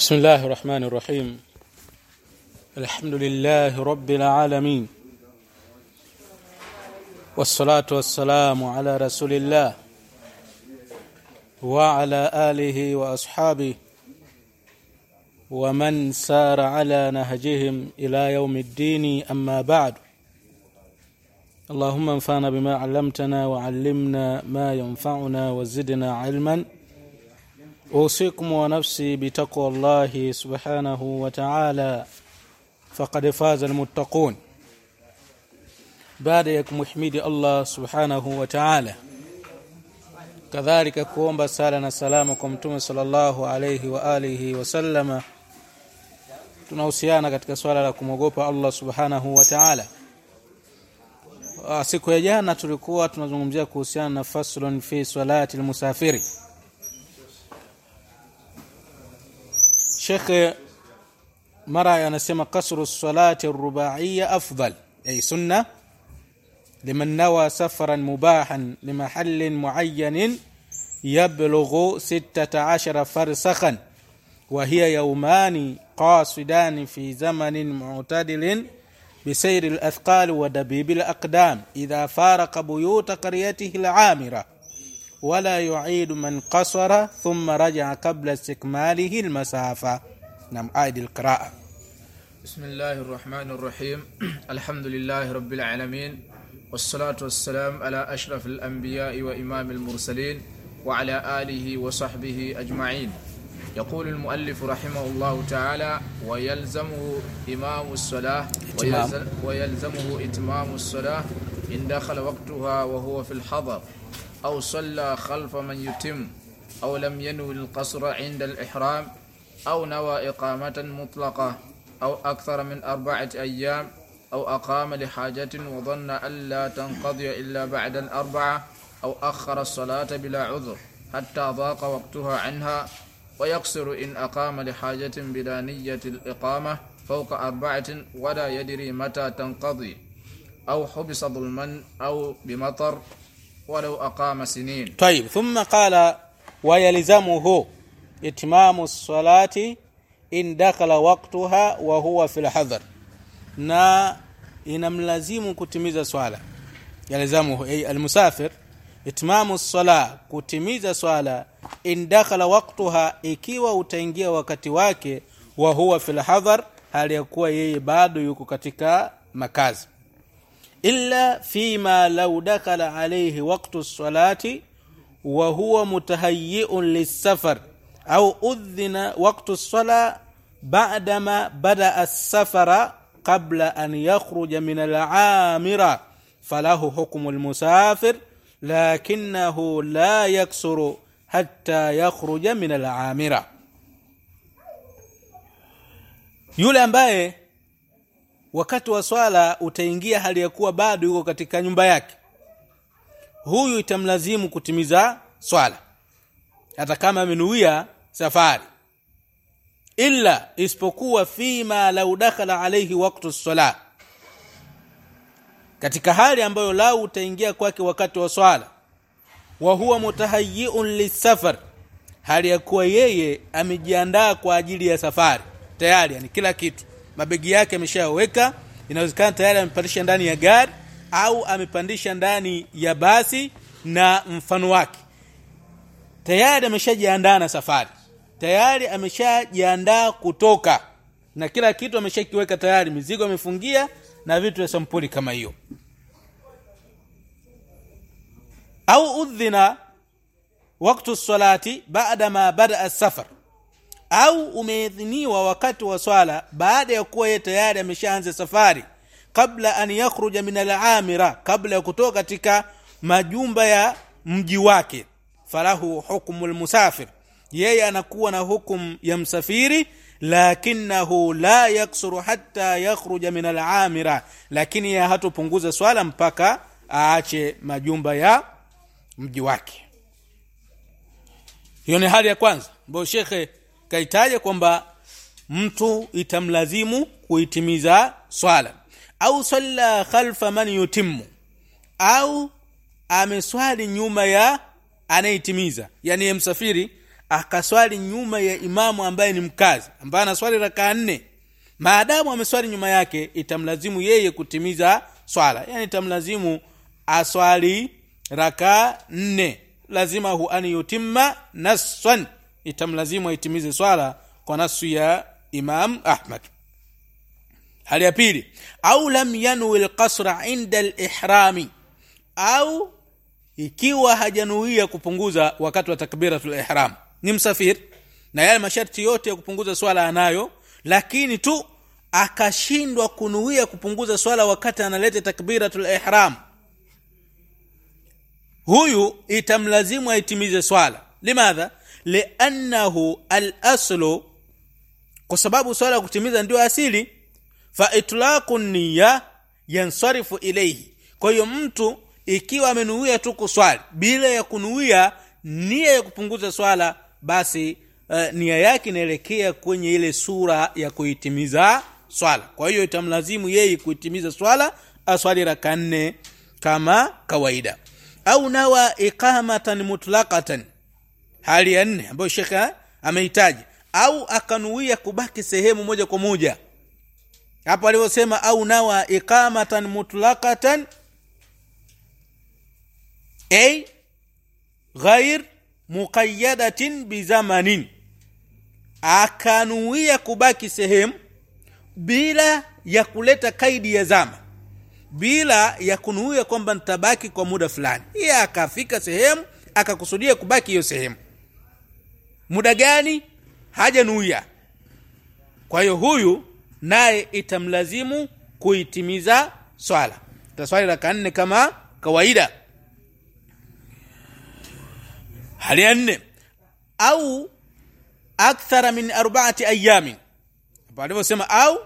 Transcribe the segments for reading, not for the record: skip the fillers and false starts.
بسم الله الرحمن الرحيم. الحمد لله رب العالمين، والصلاة والسلام على رسول الله وعلى آله وأصحابه ومن سار على نهجهم إلى يوم الدين. أما بعد، اللهم انفعنا بما علمتنا وعلمنا ما ينفعنا وزدنا علما. أوصيكم ونفسي بتقوى الله سبحانه وتعالى، فقد فاز المتقون. بعد يكمحمد الله سبحانه وتعالى، كذلك kuomba sala na salamu kwa Mtume sallallahu alayhi wa alihi wasallama. Tunahusiana katika swala la kumogopa Allah subhanahu wa ta'ala. Siku ya jana tulikuwa tunazungumzia kuhusiana na faslun fi salati al-musafiri. Sheikh mara anasema kasru salati ar-rubaiyya afdal, ay sunna liman nawa safaran mubahan limahallin muayyanin yablughu 16 farsakhan wa hiya yawmani qasidan fi zamanin mu'tadilin بسير الأثقال ودبيب الأقدام إذا فارق بيوت قريته العامرة، ولا يعيد من قصر ثم رجع قبل استكماله المسافة. نعم، عيد القراءة. بسم الله الرحمن الرحيم. الحمد لله رب العالمين، والصلاة والسلام على أشرف الأنبياء وإمام المرسلين وعلى آله وصحبه أجمعين. يقول المؤلف رحمه الله تعالى: ويلزمه إمام الصلاة ويلزمه إتمام الصلاة إن دخل وقتها وهو في الحضر، أو صلى خلف من يتم، أو لم ينوي القصر عند الإحرام، أو نوى إقامة مطلقة، أو أكثر من 4 أيام، أو أقام لحاجة وظن أن لا تنقضي إلا بعد 4، أو أخر الصلاة بلا عذر حتى ضاق وقتها عنها، ويقصر إن أقام لحاجة بلا نية الإقامة فوق 4 ولا يدري متى تنقضي، أو حبس ظلما أو بمطر ولو أقام سنين. طيب، ثم قال: ويلزمه إتمام الصلاة إن دخل وقتها وهو في الحضر. na inamlazimu kutimiza swala. Yalzamuhu ay almusafir itmamu as-salah, kutimiza swala in dakhala waqtaha, ikiwa utaingia wakati wake, wa huwa fil hadhar, hali ya kuwa yeye bado yuko katika makazi. Illa fima law dakhala alayhi waqtu as-salati wa huwa mutahayyi'un lis-safar, au udhina waqtu as-salah ba'dama bada'a as-safara qabla an yakhruja min al-'amira, falahu hukmu al-musafir lakinahu la yaksuru hatta yakhruja min al-'amira. Yule ambaye wakati wa swala utaingia hali ya kuwa bado yuko katika nyumba yake, huyu itamlazimu kutimiza swala hata kama amenuia safari, illa isipokuwa fima law dakhala alayhi waqtu as-salah, katika hali ambayo lau utaingia kwake wakati wa swala, wa huwa mutahayyi'un lis-safar, hali ya kuwa yeye amejiandaa kwa ajili ya safari tayari, yani kila kitu, mabegi yake ameshaweka, inawezekana tayari amepandisha ndani ya gari au amepandisha ndani ya basi na mfano wake, tayari ameshajiandaa na safari, tayari ameshajiandaa kutoka na kila kitu ameshakiweka tayari, mizigo amefungia na vitu vya sampuli kama hiyo. Au udhina wakati salati baada ma bada as-safar, au umeidhiniwa wakati wa swala baada ya kuwa yeye tayari ameshaanza safari, kabla an yakhruja min al-amira, kabla ya kutoka katika majumba ya mji wake, falahu hukmu al-musafir, yeye anakuwa na hukumu ya msafiri, lakinahu la yaksuru hatta yakhruja min al-amira, lakini ya hatopunguza swala mpaka aache majumba ya mji wake. Hiyo ni hali ya kwanza ambayo shekhe kaitaja kwamba mtu itamlazimu kuitimiza swala. Au salla khalfa man yutimmu, au ameswali nyuma ya anaitimiza, yani msafiri akaswali nyuma ya imamu ambaye ni mkazi, ambaye anaswali rakaa 4, maadamu ameswali nyuma yake, itamlazimu yeye kutimiza swala. Yani itamlazimu aswali rakaa 4, lazima hu an yutimma nassan, itamlazimu aitimize swala kwa nasu ya Imam Ahmad. Hali ya pili, au lam yanwi alqasra inda alihrami, au ikiwa hajanuia kupunguza wakati wa takbiratul ihram, ni msafir na yale masharti yote ya kupunguza swala anayo, lakini tu akashindwa kunuia kupunguza swala wakati analeta takbiratul ihram, huyu itamlazimu aitimize swala. Limadha? Li'annahu al-aslu, kwa sababu swala kutimiza ndio asili. Fa itlaqu niyya yansarifu ilayhi, kwa hiyo mtu ikiwa amenuia tu kuswali bila ya kunuia nia ya kupunguza swala, basi nia yake inaelekea kwenye ile sura ya kuitimiza swala. Kwa hiyo itamlazimu yeye kuitimiza swala, aswali rakaa 4 kama kawaida. Au nawa iqamatan mutlaqatan, hali ya 4 ambayo shekha amehitaji, au akanuia kubaki sehemu moja kwa moja. Hapo alivyosema au nawa iqamatan mutlaqatan, ay ghair muqayyadatin bizamanin, akanuia kubaki sehemu bila ya kuleta kaidi ya zama, bila ya kunuia kwamba nitabaki kwa muda fulani. Yeye akafika sehemu akakusudia kubaki hiyo sehemu, muda gani hajanuia. Kwa hiyo huyu naye itamlazimu kuitimiza swala, taswali rakaa 4 kama kawaida. Hali ya 4, au akthara min 4 ayamin, hapo alivyosema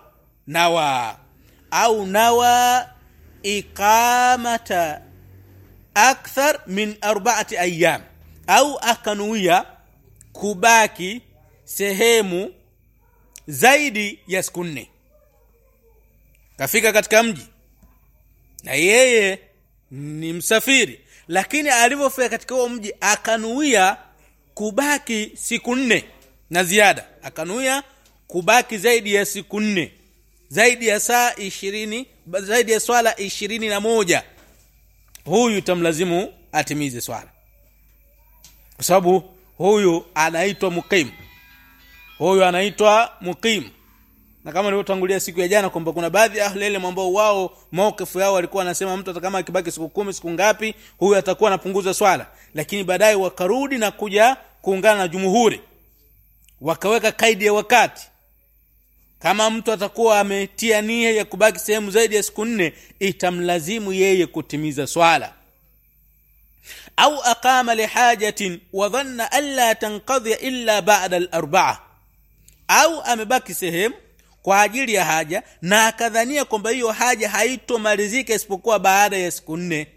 au nawa iqamata akthar min 4 ayyam, au akanuia kubaki sehemu zaidi ya siku 4. Kafika katika mji na yeye ni msafiri, lakini alipofika katika huo mji akanuia kubaki siku 4 na ziada, akanuia kubaki zaidi ya siku 4, zaidi ya saa 20, zaidi ya swala 21, huyu tamlazimu atimize swala, kwa sababu huyu anaitwa muqim. Huyu anaitwa muqim. Na kama nilivyotangulia siku ya jana kwamba kuna baadhi ya ahli ilmu ambao wao maukifu yao walikuwa wanasema mtu kama akibaki siku 10 siku ngapi huyu atakuwa anapunguza swala, lakini baadaye wakarudi na kuja kuungana na jumhuri, wakaweka kaidi ya wakati. Kama mtu atakuwa ametia nia ya kubaki sehemu zaidi ya siku 4, itamlazimu yeye kutimiza swala. Au aqama lihajatin wa dhanna alla tanqadhi illa ba'da al-4, au amebaki sehemu kwa ajili ya haja na akadhania kwamba hiyo haja haitomalizika isipokuwa baada ya siku 4.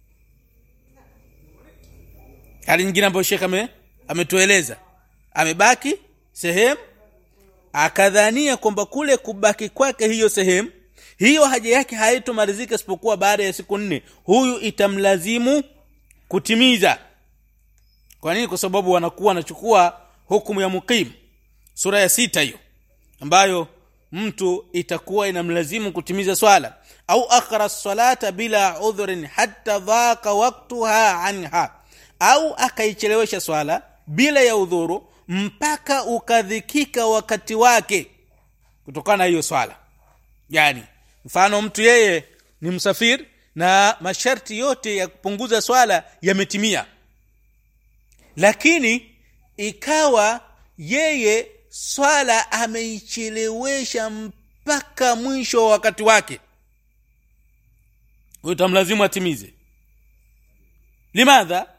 Hali nyingine ambayo Sheikh ametueleza, amebaki sehemu akadhania kwamba kule kubaki kwake hiyo sehemu, hiyo haja yake haitomalizika isipokuwa baada ya siku 4, huyu itamlazimu kutimiza. Kwa nini? Kwa sababu wanakuwa anachukua hukumu ya muqim, sura ya 6 hiyo, ambayo mtu itakuwa inamlazimu kutimiza swala. Au akhara as-salata bila udhrin hatta dhaqa waqtaha anha, au akaichelewesha swala bila ya udhuru mpaka ukadhikika wakati wake kutokana na hiyo swala. Yani mfano mtu yeye ni msafiri na masharti yote ya kupunguza swala yametimia, lakini ikawa yeye swala ameichelewesha mpaka mwisho wa wakati wake, utamlazimu atimize. Limadha?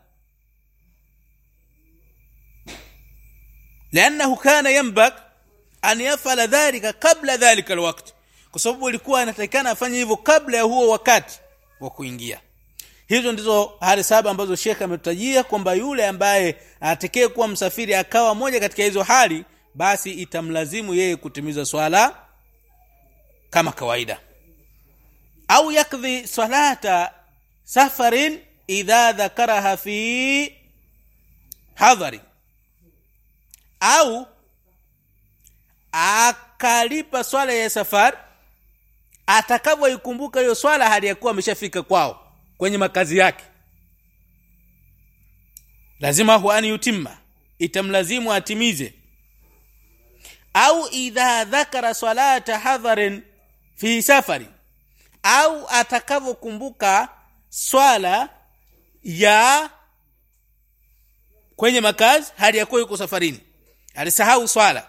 لانه كان ينبغي ان يفعل ذلك قبل ذلك الوقت, kwa sababu ilikuwa inatakikana afanye hivyo kabla ya huo wakati wa kuingia. Hizo ndizo hali 7 ambazo Sheikh ametutajia kwamba yule ambaye atakayekuwa kuwa msafiri akawa moja katika hizo hali, basi itamlazimu yeye kutimiza swala kama kawaida. Au yakdhi salata safarin idha dhakaraha fi hadhari, au akalipa swala ya safari, atakavyoikumbuka hiyo swala hali yakuwa ameshafika kwao kwenye makazi yake, lazima huwa ani yutimma, itamlazimu atimize. Au idha dhakara salata hadharin fi safari, au atakavyokumbuka swala ya kwenye makazi hali yakuwa yuko safarini, alisahau swala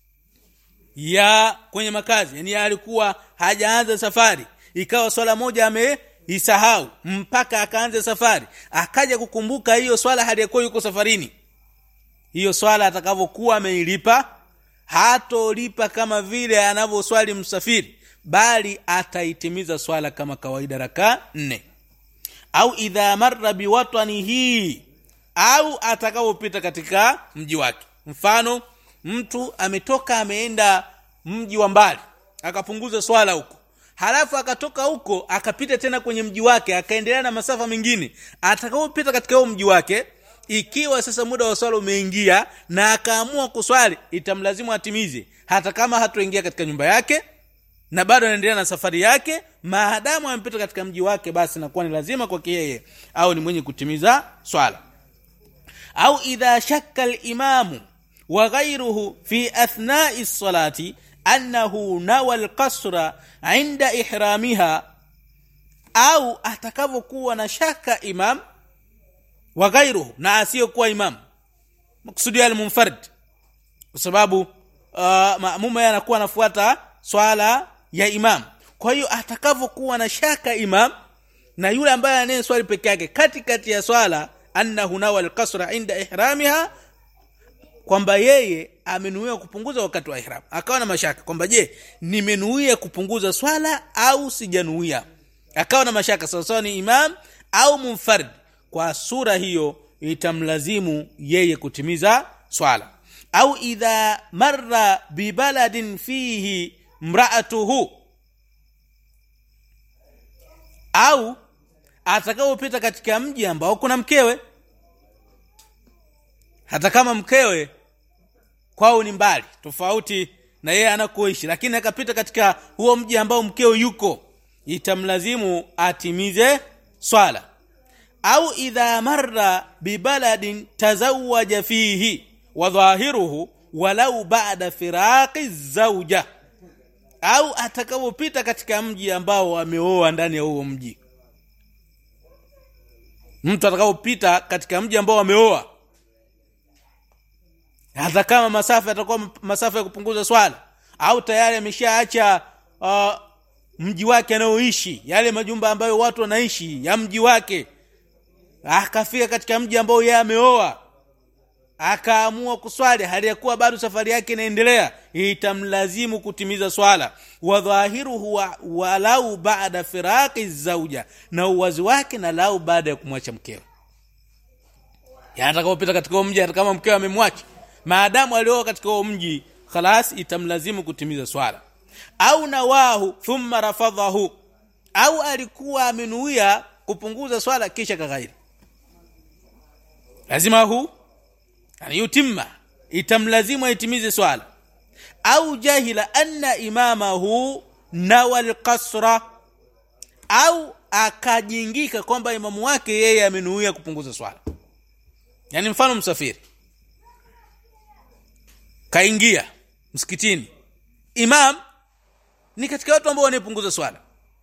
ya kwenye makazi, yani alikuwa hajaanza safari, ikawa swala moja ameisahau mpaka akaanza safari, akaja kukumbuka hiyo swala hali yakuwa yuko safarini, hiyo swala atakavyokuwa ameilipa, hatolipa kama vile anavyoswali msafiri, bali ataitimiza swala kama kawaida raka 4. Au idha marra biwatanihi, au atakapopita katika mji wake. Mfano, mtu ametoka ameenda mji wa mbali, akapunguza swala huko, halafu akatoka huko akapita tena kwenye mji wake, akaendelea na masafa mengine. Atakapopita katika huo mji wake, ikiwa sasa muda wa swala umeingia na akaamua kuswali, itamlazimu atimize, hata kama hatoingia katika nyumba yake na bado anaendelea na safari yake, maadamu amepita katika mji wake, basi inakuwa ni lazima kwake yeye au ni mwenye kutimiza swala. Au idha shakka al-imamu wa ghayruhu fi athna'i as-salati annahu nawa al-qasra 'inda ihramiha, au atakavyokuwa na shaka imam wa ghayruhu, na asiyokuwa imam, maksudi al-munfarid, kwa sababu maamuma yanakuwa anafuata swala ya imam. Kwa hiyo atakavyokuwa na shaka imam na yule ambaye anayeswali peke yake katikati ya swala, annahu nawa al-qasra 'inda ihramiha, kwamba yeye amenuia kupunguza wakati wa ihram, akawa na mashaka kwamba je, nimenuia kupunguza swala au sijanuia, akawa na mashaka sawa ni imam au munfarid. Kwa sura hiyo itamlazimu yeye kutimiza swala. Au idha marra bi baladin fihi mra'atuhu, au atakapopita katika mji ambao kuna mkewe, hata kama mkewe kwao ni mbali tofauti na yeye anakoishi, lakini akapita katika huo mji ambao mkewe yuko, itamlazimu atimize swala. Au idha marra bi baladin tazawwaja fihi wa dhahiruhu walau ba'da firaqi zawja, au atakapopita katika mji ambao ameoa ndani ya huo mji. Mtu atakapopita katika mji ambao ameoa, hata kama masafa yatakuwa masafa ya kupunguza swala, au tayari ameshaacha mji wake anaoishi, yale majumba ambayo watu wanaishi ya mji wake, akafika katika mji ambao yeye ameoa, akaamua kuswali hali ya kuwa bado safari yake inaendelea, itamlazimu kutimiza swala. Wa dhahiruhu walau ba'da firaqi zawja, na uwazi wake na lau baada ya kumwacha mkewe. Atakapopita katika mji hata kama mkewe amemwacha, maadamu alioa katika huo mji, khalas itamlazimu kutimiza swala. Au nawahu thumma rafadhahu, au alikuwa amenuia kupunguza swala kisha kaghairi, lazima hu yutimma, itamlazimu itimize swala. Au jahila anna imamahu nawa al-qasra, au akajingika kwamba imamu wake yeye amenuia kupunguza swala. Yani mfano msafiri kaingia msikitini, imam ni katika watu ambao wanapunguza swala,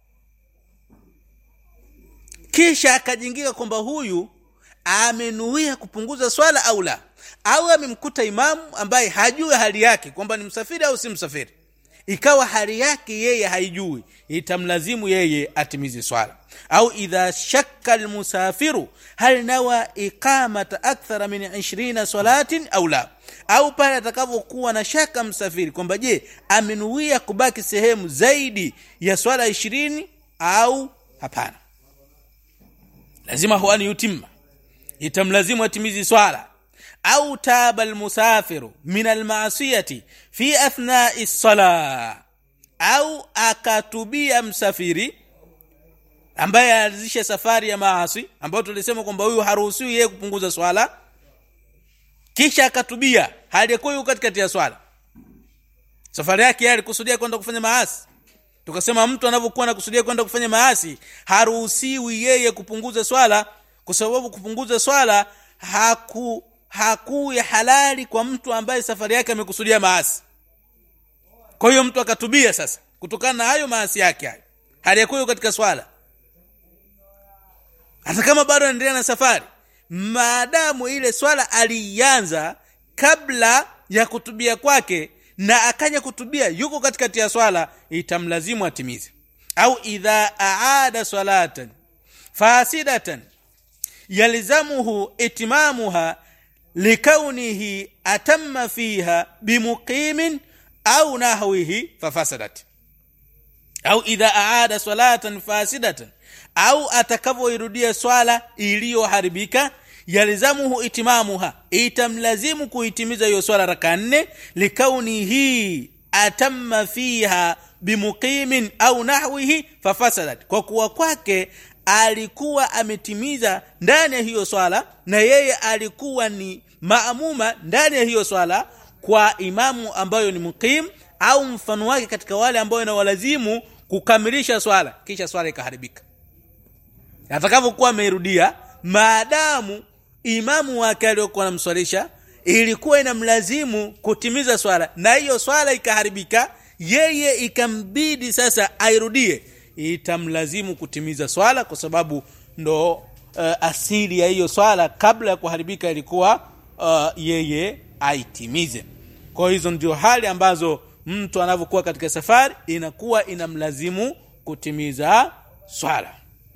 kisha akajingika kwamba huyu amenuia kupunguza swala au la, au amemkuta imamu ambaye hajui hali yake kwamba ni msafiri au si msafiri, ikawa hali yake yeye haijui, itamlazimu yeye atimize swala. Au idha shakka almusafiru hal nawa iqamata akthara min 20 salatin au la, au pale atakavyokuwa na shaka msafiri kwamba je, amenuia kubaki sehemu zaidi ya swala 20 au hapana, lazima huwa ni yutimma, itamlazimu atimize swala. Au taba almusafiru min almaasiyati fi athna'i as-salah, au akatubia msafiri ambaye alizisha safari ya maasi, ambayo tulisema kwamba huyu haruhusiwi yeye kupunguza swala, kisha akatubia hali yakuwa yuko katikati ya swala, safari yake yeye alikusudia kwenda kufanya maasi. Tukasema mtu anapokuwa anakusudia kwenda kufanya maasi haruhusiwi yeye kupunguza swala, kwa sababu kupunguza swala haku ya halali kwa mtu ambaye safari yake amekusudia maasi. Kwa hiyo mtu akatubia sasa kutokana na hayo maasi yake hayo, hali yakuwa katika swala, hata kama bado anaendelea na safari, maadamu ile swala alianza kabla ya kutubia kwake na akaja kutubia yuko katikati ya swala, itamlazimu atimize. Au idha aada salatan fasidatan yalzamuhu itimamuha likaunihi atamma fiha bimuqimin au nahwihi fafasadat. Au idha aada salatan fasidatan, au atakavyoirudia swala iliyoharibika, yalzamuhu itimamuha, itamlazimu kuitimiza hiyo swala raka 4, likaunihi atamma fiha bimuqimin au nahwihi fafasadat, kwa kuwa kwake alikuwa ametimiza ndani ya hiyo swala na yeye alikuwa ni maamuma ndani ya hiyo swala kwa imamu ambayo ni muqim au mfano wake katika wale ambao inawalazimu kukamilisha swala kisha swala ikaharibika. Atakapokuwa ameirudia, maadamu imamu wake aliyokuwa anamswalisha ilikuwa inamlazimu kutimiza swala na hiyo swala ikaharibika, yeye ikambidi sasa airudie, itamlazimu kutimiza swala, kwa sababu ndo asili ya hiyo swala kabla ya kuharibika ilikuwa yeye aitimize. Kwa hizo ndio hali ambazo mtu anapokuwa katika safari inakuwa inamlazimu kutimiza swala.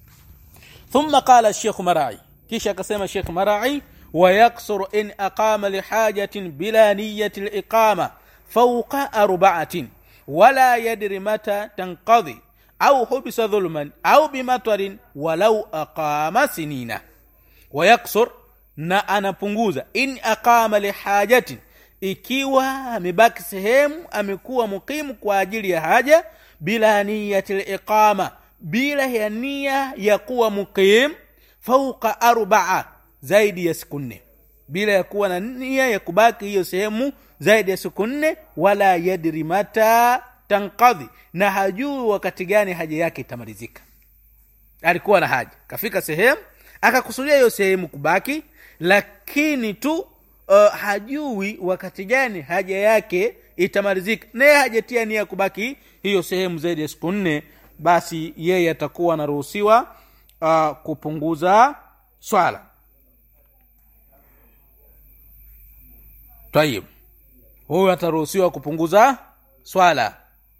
Thumma qala Sheikh Marai, kisha akasema Sheikh Marai, wa yaksuru in aqama li hajatin bila niyyati al-iqama fawqa 4 wala yadri mata tanqadhi au hubisa dhulman au bimatarin walau aqama sinina. Wa yaksur, na anapunguza, in aqama li hajatin, ikiwa amebaki sehemu amekuwa mukimu kwa ajili ya haja, bila niyyati al-iqama, bila ya nia ya kuwa mukim, fauqa 4, zaidi ya siku 4, bila ya kuwa na nia ya kubaki hiyo sehemu zaidi ya siku 4, wala yadri mata tanqadhi, na hajui wakati gani haja yake itamalizika. Alikuwa na haja, kafika sehemu akakusudia hiyo sehemu kubaki, lakini tu hajui wakati gani haja yake itamalizika, na hajatia nia kubaki hiyo sehemu zaidi ya siku 4, basi yeye atakuwa anaruhusiwa kupunguza swala. Tayeb, huyo ataruhusiwa kupunguza swala.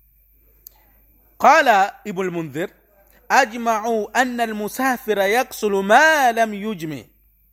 Qala Ibn al-Mundhir, ajma'u anna al-musafira yaksulu ma lam yujmi.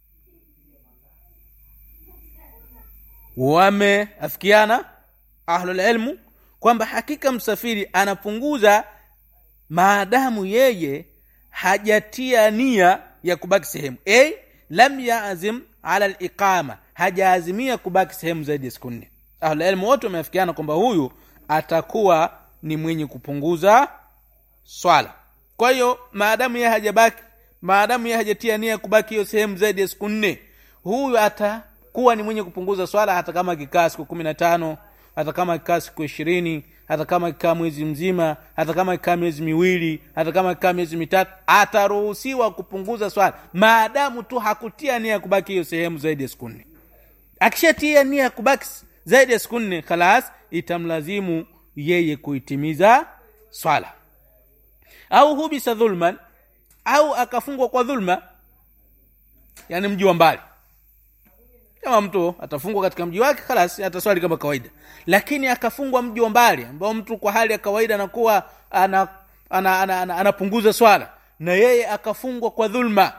Wameafikiana ahlul ilmu kwamba hakika msafiri anapunguza maadamu yeye hajatia nia ya kubaki sehemu, lam yaazim ala al-iqama, hajaazimia kubaki sehemu zaidi ya siku 4. Ahlul ilmu wote wameafikiana kwamba huyu atakuwa ni mwenye kupunguza swala. Kwa hiyo maadamu yeye hajabaki, maadamu yeye hajatia nia kubaki hiyo sehemu zaidi ya siku 4, huyu atakuwa ni mwenye kupunguza swala, hata kama kikaa siku 15, hata kama kikaa siku 20, hata kama kikaa mwezi mzima, hata kama kikaa miezi 2, hata kama kikaa miezi 3, ataruhusiwa kupunguza swala maadamu tu hakutia nia kubaki hiyo sehemu zaidi ya siku 4. Akishatia nia kubaki zaidi ya siku 4, khalas, itamlazimu yeye kuitimiza swala. Au hubisa dhulman, au akafungwa kwa dhulma, yani mji wa mbali. Kama mtu atafungwa katika mji wake, khalas ataswali kama kawaida, lakini akafungwa mji wa mbali ambao mtu kwa hali ya kawaida anakuwa anapunguza swala, na yeye akafungwa kwa dhulma,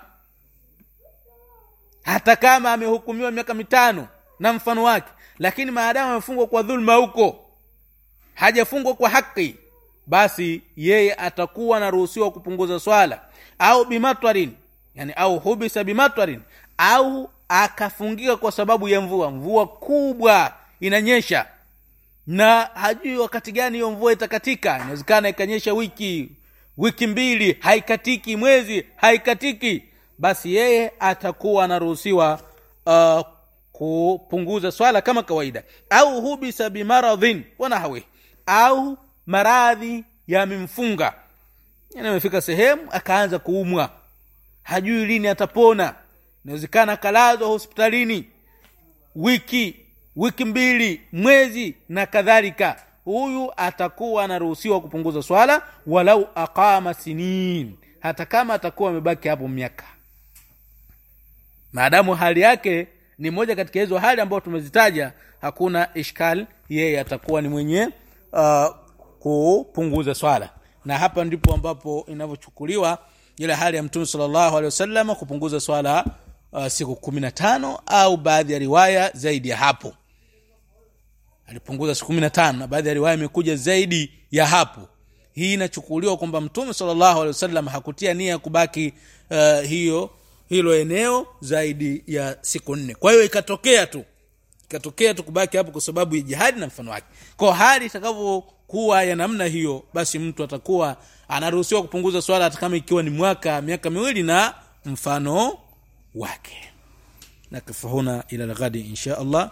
hata kama amehukumiwa miaka 5 na mfano wake, lakini maadamu amefungwa kwa dhulma huko, hajafungwa kwa haki, basi yeye atakuwa anaruhusiwa kupunguza swala. Au bimatwarin, yani au hubisa bimatwarin, au akafungiwa kwa sababu ya mvua kubwa inanyesha na hajui wakati gani hiyo mvua itakatika. Inawezekana ikanyesha wiki 2 haikatiki, mwezi haikatiki, basi yeye atakuwa anaruhusiwa kupunguza swala kama kawaida, au hubisa bimaradhin wa nahwi, au maradhi yamemfunga, yani amefika sehemu akaanza kuumwa, hajui lini atapona, inawezekana kalazwa hospitalini wiki 2, mwezi na kadhalika, huyu atakuwa anaruhusiwa kupunguza swala walau aqama sinin, hata kama atakuwa amebaki hapo miaka, maadamu hali yake ni moja katika hizo hali ambazo tumezitaja, hakuna ishkal, yeye atakuwa ni mwenye kupunguza swala. Na hapa ndipo ambapo inavyochukuliwa ile hali ya Mtume sallallahu alaihi wasallam kupunguza swala siku 15 au baadhi ya riwaya zaidi ya hapo. Alipunguza siku 15 na baadhi ya riwaya imekuja zaidi ya hapo. Hii inachukuliwa kwamba Mtume sallallahu alaihi wasallam hakutia nia kubaki hilo eneo zaidi ya siku 4. Kwa hiyo ikatokea tu kubaki hapo kwa sababu ya jihad na mfano wake. Kwa hali itakavyokuwa ya namna hiyo, basi mtu atakuwa anaruhusiwa kupunguza swala hata kama ikiwa ni miaka 2 na mfano wake. Nakifahuna ila al-ghadi insha Allah.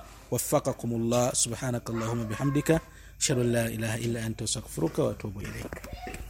Waffaqakumullah. Subhanakallahumma bihamdika ashhadu an la ilaha illa anta astaghfiruka wa atubu ilayk.